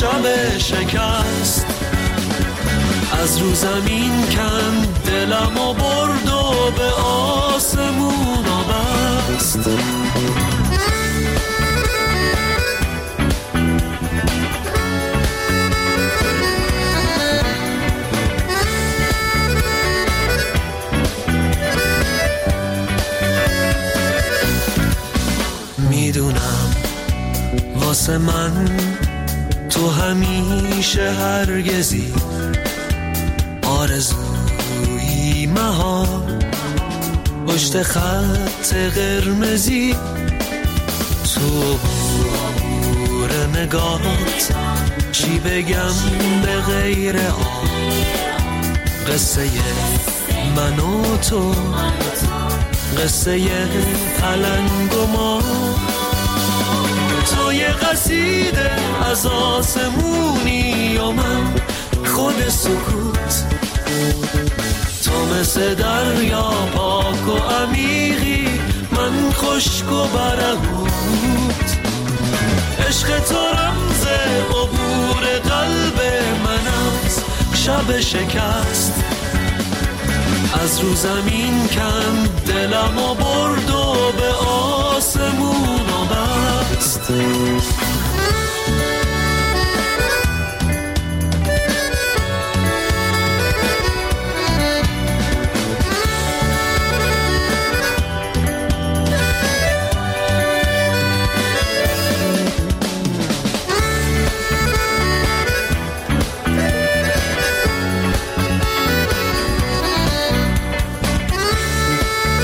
شب شکست. از رو زمین کند دلم و برد و به آسمون بست. میدونم واسه من تو همیشه هرگزی آرزویی مهار پشت خط قرمزی. تو بور نگات چی بگم به غیر آن قصه من و تو، قصه پلنگ و ما. تو یه قصیده از آسمونی و من خود سکوت. تو مثل دریا پاک و عمیقی، من خشک و برهوت. عشق تو رمز عبور قلب من از شب شکست. از رو زمین کند دلم و برد و به آسمون